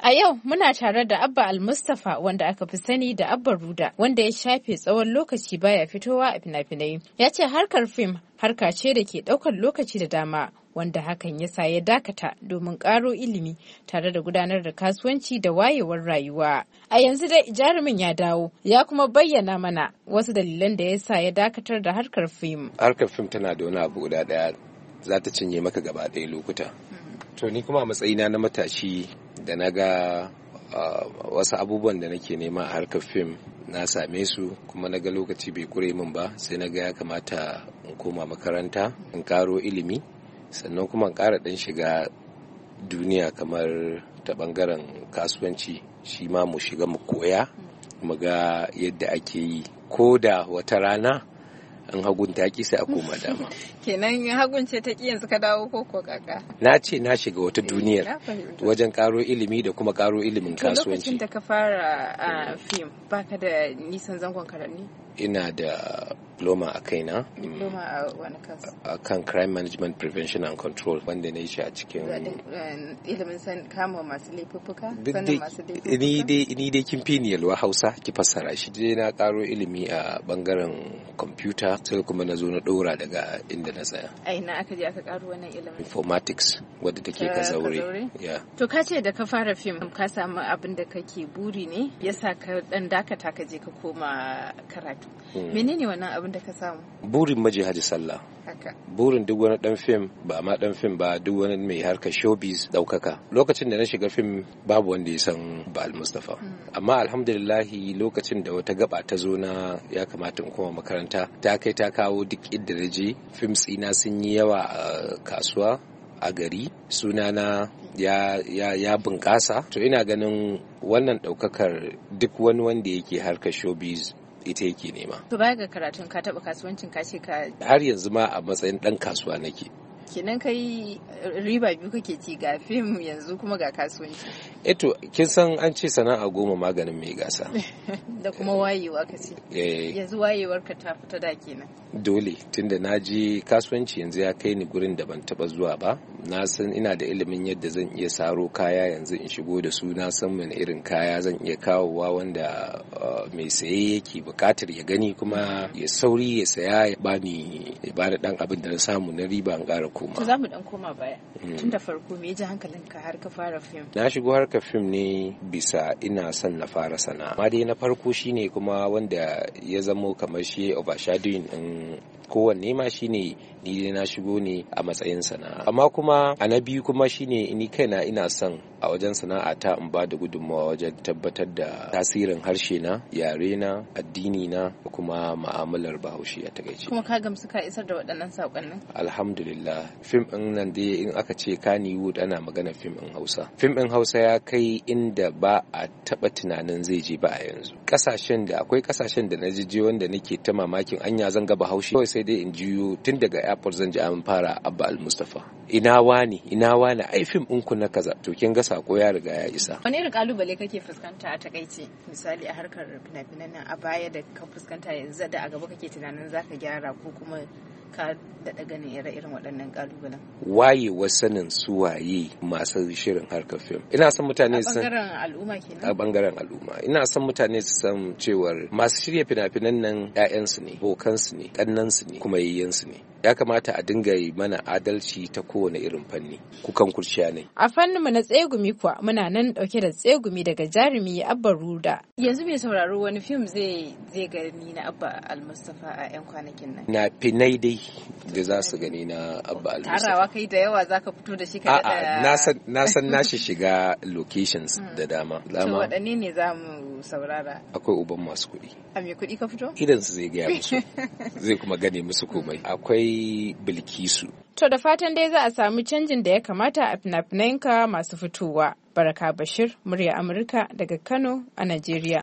A yau muna tare da Abba Al-Mustapha wanda aka fi sani da Abba Ruda wanda ya shafe tsawon lokaci baya fitowa a fina-finai. Ya ce harkar fim harka ce da ke ɗaukar lokaci da dama wanda hakan ya sa ya dakata domin ƙaro ilimi tare da gudanar da kasuwanci da wayewar rayuwa. A yanzu dai jarumin ya dawo ya kuma bayyana mana wasu dalilan da ya sa ya dakatar da harkar fim. Harkar fim tana da wani abu guda ɗaya za ta cinye maka gaba ɗaya lokuta. To ni kuma a matsayina na matashi da na ga wasu abubuwan da nake nema a harkar fim na same su kuma na ga lokaci bai kure min ba sai na ga ya kamata in koma makaranta in karo ilimi sannan kuma in ƙara ɗan shiga duniya kamar ta ɓangaren kasuwanci shi ma mu shiga mu koya mu ga yadda ake yi ko da wata rana in hagun ta ki sai a koma dama. Kenan hagun ce ta ki yanzu ka dawo ko kaka? Na ce na shiga wata duniyar wajen karo ilimi da kuma karo ilimin kasuwanci. Lokacin da ka fara a fim baka da nisan zangon karanni? Ina da diploma a kaina. Diploma a wani kansu? A kan crime management prevention and control wanda na yi shi a cikin ilimin kama masu laifuffuka? Ni dai kin fi ni yalwa Hausa ki fassara shi. Je na karo ilimi a bangaren kwamfuta sai kuma na zo na ɗora daga inda na tsaya. A ina aka je aka karo wannan ilimin? Informatics wadda take Kazaure. To ka ce da ka fara fim ka samu abin da kake buri ne yasa ka dan dakata ka je ka koma karatu. Menene wannan abin da ka samu? Burin maje Haji Sallah. Haka. Burin duk wani dan fim ba ma dan fim ba duk wani mai harkar showbiz daukaka. Lokacin da na shiga fim babu wanda ya san ba Al-Mustapha. Amma alhamdulillahi lokacin da wata gaba ta zo na ya kamata in koma makaranta ta kai ta kawo duk inda na je fim tsina sun yi yawa a kasuwa a gari sunana ya bunƙasa to ina ganin wannan ɗaukakar duk wani wanda yake harkar showbiz ita yake nema. To baya ga karatun ka taɓa kasuwancin ka ce ka har yanzu ma a matsayin ɗan kasuwa nake. Kenan kai riba biyu kake ci ga fim yanzu kuma ga kasuwanci. Eto kin san an ce sana'a goma maganin mai gasa. Da kuma wayewa ka ce. Yanzu wayewar ka ta fita da kenan. Dole tunda na je kasuwanci yanzu ya kai ni gurin da ban taba zuwa ba. Na san ina da ilimin yadda zan iya saro kaya yanzu in shigo da su na san wani irin kaya zan iya kawowa wanda mai saye yake bukatar ya gani kuma ya sauri ya saya ya bani dan abin da na samu na riba in ƙara koma. To za mu dan koma baya. Tun da farko me ya ji hankalinka har ka fara fim? Na shigo harkar fim ne bisa ina son na fara sana'a. Amma dai na farko shine kuma wanda ya zamo kamar shi overshadowing din kowanne ma shine ni dai na shigo ne a matsayin sana'a. Amma kuma a na biyu kuma shine ni kaina ina son a wajen sana'a ta in ba da gudunmawa wajen tabbatar da tasirin harshe na, yare na, addini na kuma ma'amalar Bahaushe a takaice. Kuma ka gamsu ka isar da waɗannan saƙonnin? Alhamdulillah. Fim ɗin nan dai in aka ce Kannywood ana magana fim ɗin Hausa. Fim ɗin Hausa ya kai inda ba a taɓa tunanin zai je ba a yanzu. Akwai ƙasashen da na je wanda nake ta mamakin anya zan ga Bahaushe kawai sai dai in jiyo tun daga airport zan ji an fara Abba Al-Mustapha. Ina wani ai fim ɗinku na kaza to kin ga sako ya riga ya isa. Wani irin kalubale kake fuskanta a takaice misali a harkar fina-finan nan a baya da ka fuskanta yanzu da a gaba kake tunanin zaka gyara ko kuma ka daɗa ganin ire-iren waɗannan kalubalen? Wayewar sanin su waye masu shirin harkar fim. Ina son mutane su san a ɓangaren al'umma kenan. A ɓangaren al'umma. Ina son mutane su san cewar masu shirya fina-finan nan 'ya'yansu ne, bokansu ne, ƙannansu ne, kuma yayyansu ne. Ya kamata a dinga yi mana adalci ta kowane irin fanni. Kukan kurciya ne. A fanninmu na tsegumi kuwa muna nan ɗauke da tsegumi daga jarumi Abba Ruda. Yanzu mai sauraro wani fim zai gani na Abba Al-Mustapha a 'yan kwanakin nan. Na finai dai da za su gani na Abba Al-Mustapha. Tarawa kai da yawa za ka fito da shi ka da. Na san na shiga locations da dama. To waɗanne ne za mu saurara? Akwai uban masu kuɗi. A me kuɗi ka fito? Idan su zai gaya musu. Zai kuma gane musu komai. Akwai Bilkisu. To da fatan dai za a samu canjin da ya kamata a fina-finanka masu fitowa. Baraka Bashir, murya Amurka daga Kano a Najeriya.